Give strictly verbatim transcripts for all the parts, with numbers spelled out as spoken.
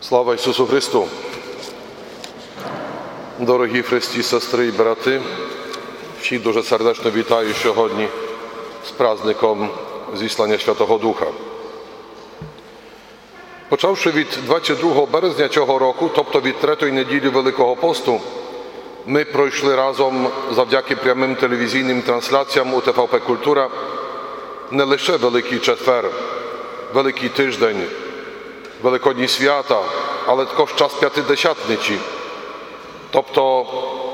Слава Ісусу Христу! Дорогі христі, сестри і брати, всіх дуже сердечно вітаю сьогодні з праздником зіслання Святого Духа. Почавши від двадцять другого березня цього року, тобто від третьої неділі Великого посту, ми пройшли разом завдяки прямим телевізійним трансляціям у Те Ве Пе Культура не лише Великий Четвер, Великий Тиждень, Великодні свята, але також час П'ятидесятниці, тобто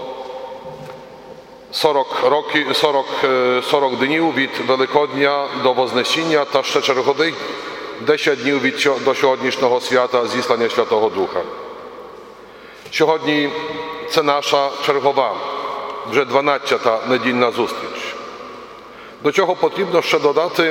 сорок, роки, сорок, сорок днів від Великодня до Вознесіння та ще чергових десять днів від, до сьогоднішнього свята зіслання Святого Духа. Сьогодні це наша чергова, вже дванадцята недільна зустріч. До цього потрібно ще додати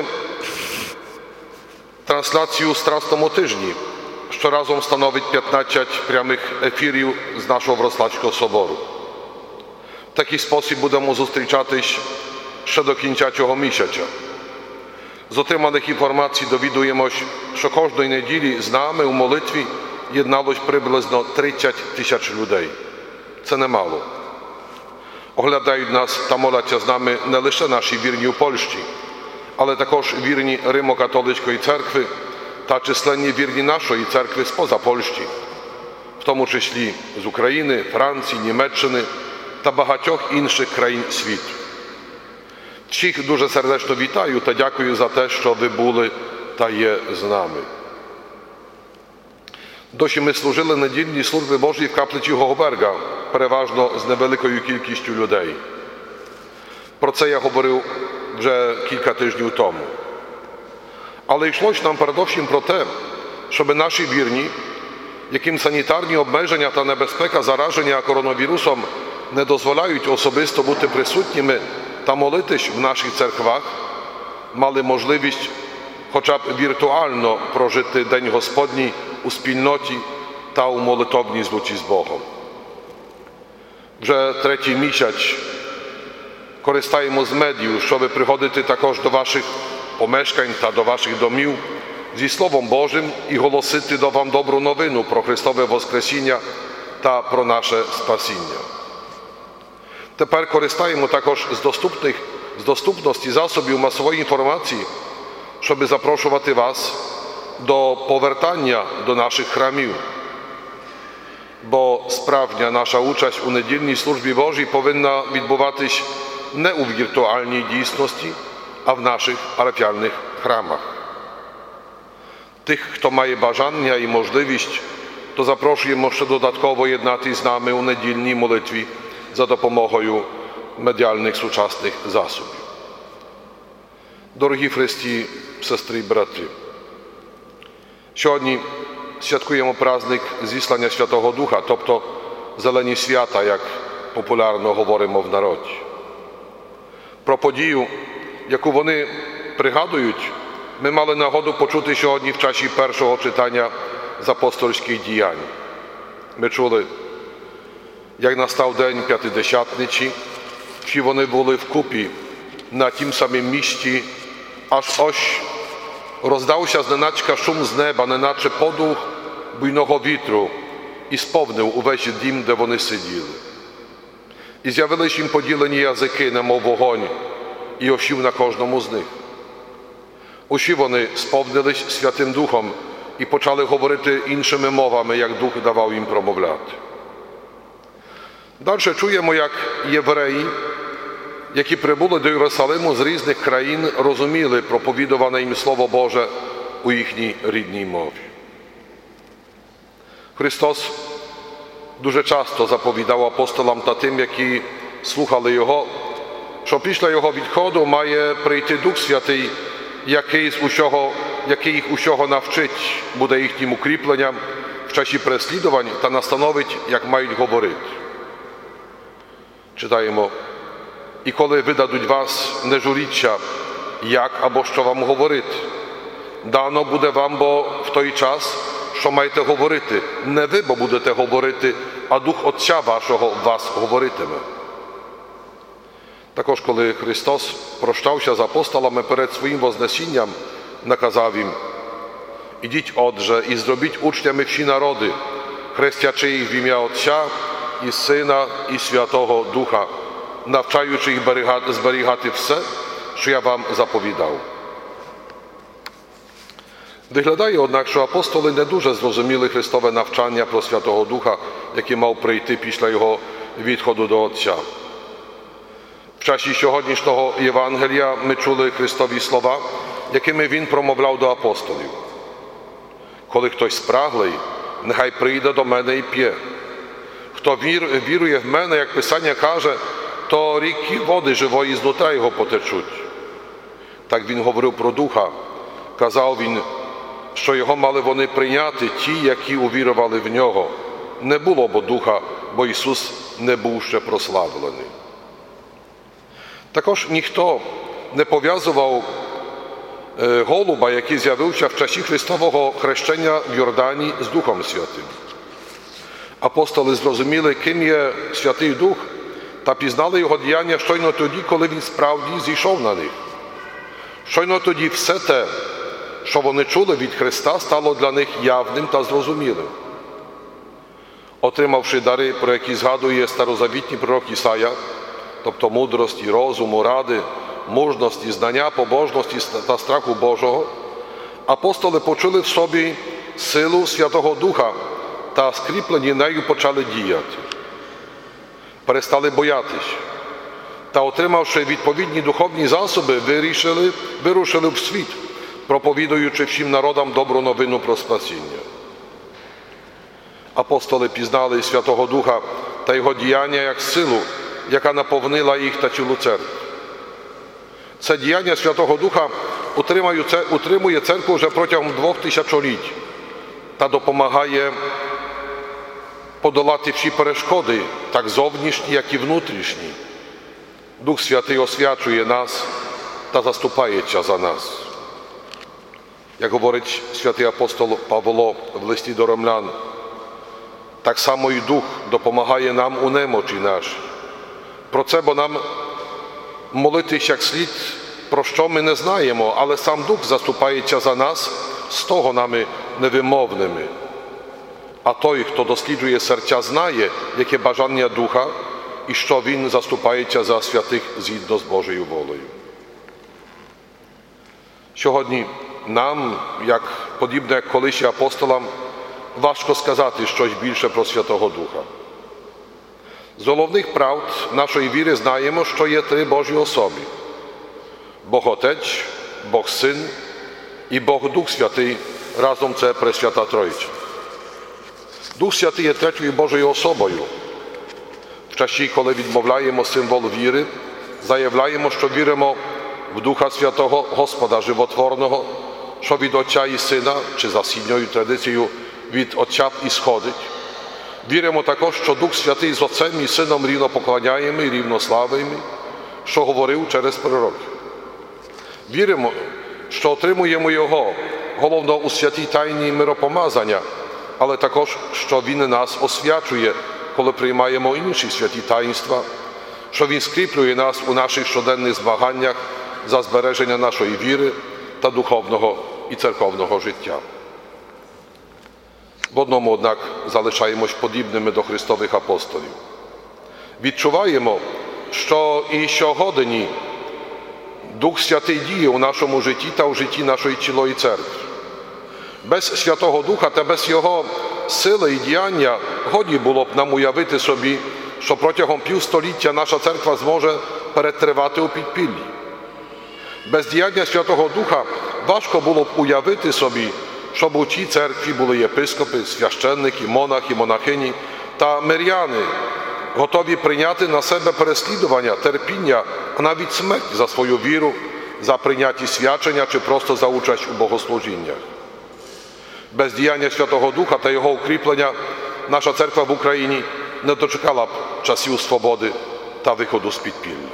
трансляцію в Страсному тижні, що разом становить п'ятнадцять прямих ефірів з нашого Вроцлавського собору. В такий спосіб будемо зустрічатись ще до кінця цього місяця. З отриманих інформацій довідуємось, що кожної неділі з нами у молитві єдналось приблизно тридцять тисяч людей. Це немало. Оглядають нас та моляться з нами не лише наші вірні у Польщі, але також вірні Римо-католицької церкви та численні вірні нашої церкви споза Польщі, в тому числі з України, Франції, Німеччини та багатьох інших країн світу. Всіх дуже сердечно вітаю та дякую за те, що ви були та є з нами. Досі ми служили недільні служби Божі в каплиці Гогоберга, переважно з невеликою кількістю людей. Про це я говорив вже кілька тижнів тому. Але йшлось нам передовсім про те, щоб наші вірні, яким санітарні обмеження та небезпека зараження коронавірусом не дозволяють особисто бути присутніми та молитись в наших церквах, мали можливість хоча б віртуально прожити День Господній у спільноті та у молитовній злуці з Богом. Вже третій місяць користаємо з медіїв, щоб приходити також до ваших помешкань та до ваших домів зі Словом Божим і голосити до вам добру новину про Христове Воскресіння та про наше спасіння. Тепер користаємо також з доступних, з доступності засобів масової інформації, щоб запрошувати вас до повертання до наших храмів. Бо справжня наша участь у недільній службі Божій повинна відбуватись не у віртуальній дійсності, а в наших парафіальних храмах. Тих, хто має бажання і можливість, то запрошуємо ще додатково єднатися з нами у недільній молитві за допомогою медіальних сучасних засобів. Дорогі христі, сестри і брати, сьогодні святкуємо праздник зіслання Святого Духа, тобто зелені свята, як популярно говоримо в народі. Про подію, яку вони пригадують, ми мали нагоду почути сьогодні в часі першого читання з апостольських діянь. Ми чули, як настав день П'ятидесятниці, всі вони були вкупі на тім самім місці, аж ось роздався зненацька шум з неба, неначе подух буйного вітру, і сповнив увесь дім, де вони сиділи. І з'явились їм поділені язики, немов вогонь, і осів на кожному з них. Усі вони сповнились Святим Духом і почали говорити іншими мовами, як Дух давав їм промовляти. Далі чуємо, як євреї, які прибули до Єрусалиму з різних країн, розуміли проповідуване їм Слово Боже у їхній рідній мові. Христос дуже часто заповідав апостолам та тим, які слухали Його, що після Його відходу має прийти Дух Святий, який, з усього, який їх усього навчить, буде їхнім укріпленням в часі переслідувань та настановить, як мають говорити. Читаємо: «І коли видадуть вас, не журіться, як або що вам говорити. Дано буде вам, бо в той час, що маєте говорити, не ви, бо будете говорити, а Дух Отця вашого вас говоритиме». Також, коли Христос прощався з апостолами перед своїм Вознесінням, наказав їм: Ідіть, отже, і зробіть учнями всі народи, хрестячи їх в ім'я Отця і Сина і Святого Духа, навчаючи їх зберігати все, що я вам заповідав. Виглядає, однак, що апостоли не дуже зрозуміли Христове навчання про Святого Духа, який мав прийти після його відходу до Отця. В часі сьогоднішнього Євангелія ми чули Христові слова, якими Він промовляв до апостолів. Коли хтось спраглий, нехай прийде до мене і п'є. Хто вір, вірує в мене, як Писання каже, то ріки води живої знутра його потечуть. Так Він говорив про Духа. Казав Він, що його мали вони прийняти ті, які увірували в нього. Не було бо Духа, бо Ісус не був ще прославлений. Також ніхто не пов'язував голуба, який з'явився в часі Христового хрещення в Йордані з Духом Святим. Апостоли зрозуміли, ким є Святий Дух, та пізнали його діяння щойно тоді, коли він справді зійшов на них. Щойно тоді все те, що вони чули від Христа, стало для них явним та зрозумілим. Отримавши дари, про які згадує старозавітній пророк Ісая, тобто мудрості, розуму, ради, мужності, знання, побожності та страху Божого, апостоли почули в собі силу Святого Духа та скріплені нею почали діяти. Перестали боятись та, отримавши відповідні духовні засоби, вирішили, вирушили в світ, проповідуючи всім народам добру новину про спасіння. Апостоли пізнали Святого Духа та його діяння як силу, яка наповнила їх та цілу церкву. Це діяння Святого Духа утримує церкву вже протягом двох тисячоліть та допомагає подолати всі перешкоди, так зовнішні, як і внутрішні. Дух Святий освячує нас та заступається за нас. Як говорить святий апостол Павло в листі до римлян, так само і Дух допомагає нам у немочі нашій. Про це, бо нам молитись як слід, про що ми не знаємо, але сам Дух заступається за нас стогонами невимовними. А той, хто досліджує серця, знає, яке бажання Духа і що Він заступається за святих згідно з Божою волею. Сьогодні нам, як подібно як колись апостолам, важко сказати щось більше про Святого Духа. З головних правд нашої віри знаємо, що є три Божі особи – Бог Отець, Бог Син і Бог Дух Святий, разом це Пресвята Тройця. Дух Святий є третьою Божою особою. В часі, коли відмовляємо символ віри, заявляємо, що віримо в Духа Святого, Господа Животворного, що від Отця і Сина, чи за східною традицією від Отця ісходить. Віримо також, що Дух Святий з Отцем і Сином рівно поклоняємо і рівно славимо, що говорив через пророків. Віримо, що отримуємо Його, головно у святій тайні миропомазання, але також, що Він нас освячує, коли приймаємо інші святі таїнства, що Він скріплює нас у наших щоденних змаганнях за збереження нашої віри та духовного і церковного життя. В одному, однак, залишаємось подібними до Христових апостолів. Відчуваємо, що і сьогодні Дух Святий діє у нашому житті та у житті нашої цілої церкви. Без Святого Духа та без Його сили і діяння годі було б нам уявити собі, що протягом півстоліття наша церква зможе перетривати у підпіллі. Без діяння Святого Духа важко було б уявити собі, щоб у цій церкві були єпископи, священники, монахи, монахині та миряни, готові прийняти на себе переслідування, терпіння, а навіть смерть за свою віру, за прийняті свячення чи просто за участь у богослужіннях. Без діяння Святого Духа та Його укріплення наша церква в Україні не дочекала б часів свободи та виходу з підпілля.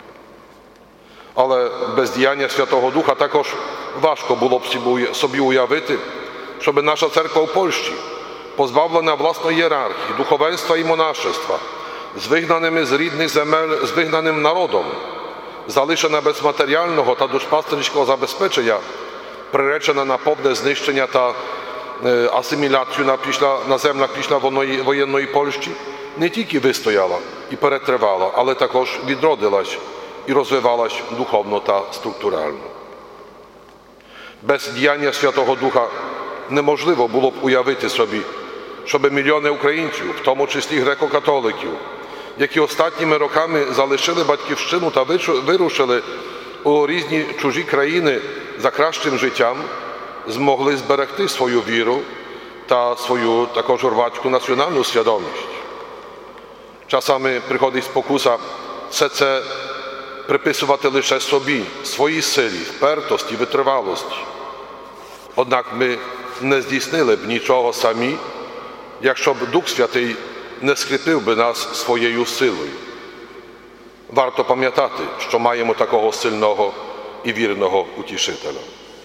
Але без діяння Святого Духа також важко було б собі уявити, щоб наша церква в Польщі, позбавлена власної ієрархії, духовенства і монашества, з вигнаними з рідних земель, з вигнаним народом, залишена без матеріального та душпастерського забезпечення, приречена на повне знищення та асиміляцію на, після, на землях після воєнної Польщі, не тільки вистояла і перетривала, але також відродилась і розвивалась духовно та структурально. Без діяння Святого Духа неможливо було б уявити собі, щоб мільйони українців, в тому числі греко-католиків, які останніми роками залишили батьківщину та вирушили у різні чужі країни за кращим життям, змогли зберегти свою віру та свою також рвацьку національну свідомість. Часами приходить спокуса все це приписувати лише собі, своїй силі, впертості, витривалості. Однак ми не здійснили б нічого самі, якщо б Дух Святий не скріпив би нас своєю силою. Варто пам'ятати, що маємо такого сильного і вірного утішителя.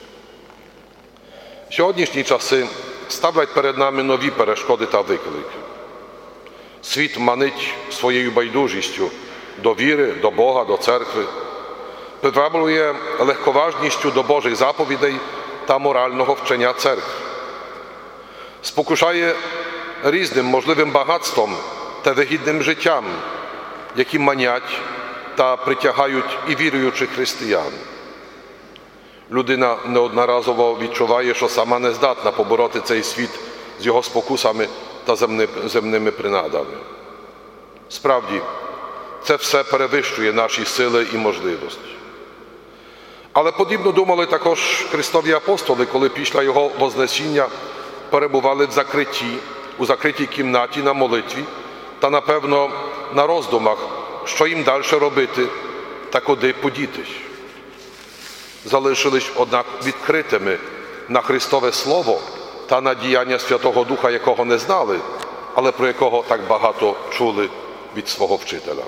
Сьогоднішні часи ставлять перед нами нові перешкоди та виклики. Світ манить своєю байдужістю до віри, до Бога, до церкви, приваблює легковажністю до Божих заповідей та морального вчення церкви. Спокушає різним можливим багатством та вигідним життям, які манять та притягають і віруючих християн. Людина неодноразово відчуває, що сама не здатна побороти цей світ з його спокусами та земними принадами. Справді, це все перевищує наші сили і можливості. Але подібно думали також Христові апостоли, коли після Його вознесіння перебували в закритті, у закритій кімнаті на молитві та, напевно, на роздумах, що їм далі робити та куди подітись. Залишились, однак, відкритими на Христове Слово та на діяння Святого Духа, якого не знали, але про якого так багато чули від свого вчителя.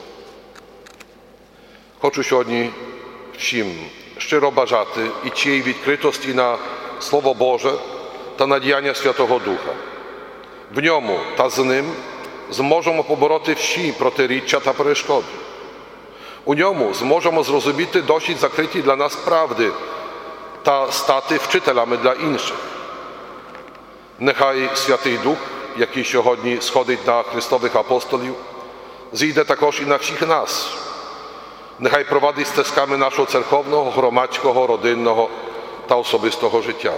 Хочу сьогодні всім щиро бажати і цієї відкритості на Слово Боже та на діяння Святого Духа. В ньому та з ним зможемо побороти всі протиріччя та перешкоди. У ньому зможемо зрозуміти досить закриті для нас правди та стати вчителями для інших. Нехай Святий Дух, який сьогодні сходить на Христових апостолів, зійде також і на всіх нас. Нехай провадить стежками нашого церковного, громадського, родинного та особистого життя.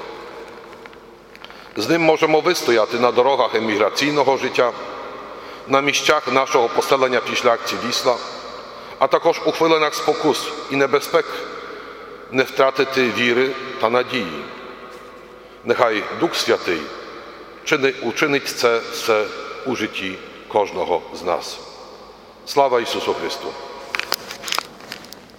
З ним можемо вистояти на дорогах еміграційного життя, на місцях нашого поселення після акції «Вісла», а також у хвилинах спокус і небезпек не втратити віри та надії. Нехай Дух Святий учинить це все у житті кожного з нас. Слава Ісусу Христу!